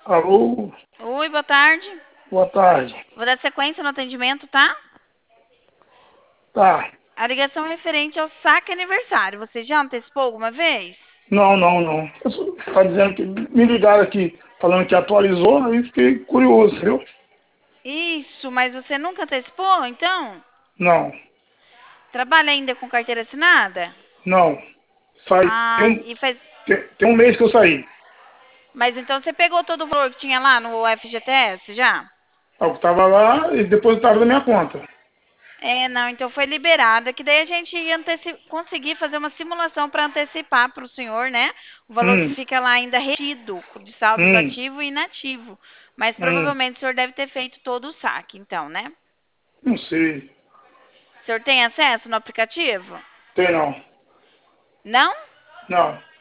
Alô, Oi, boa tarde. boa tarde. Vou dar sequência no atendimento, tá? Tá. A ligação é referente ao saque aniversário. Você já antecipou alguma vez? Não. Tá dizendo que me ligaram aqui, falando que atualizou, aí fiquei curioso, viu? Isso, mas você nunca antecipou, então? Não, Trabalha ainda com carteira assinada? não. Saí. Ah, e faz. Tem um mês que eu saí. Mas então você pegou todo o valor que tinha lá no FGTS já? Eu tava lá e depositava na minha conta. É, não, então foi liberada, que daí a gente ia conseguir fazer uma simulação para antecipar para o senhor, né? O valor que Hum, fica lá ainda retido de saldos hum, ativo e inativo. Mas hum. provavelmente o senhor deve ter feito todo o saque, então, né? Não sei. O senhor tem acesso no aplicativo? Tem não. Não? Não.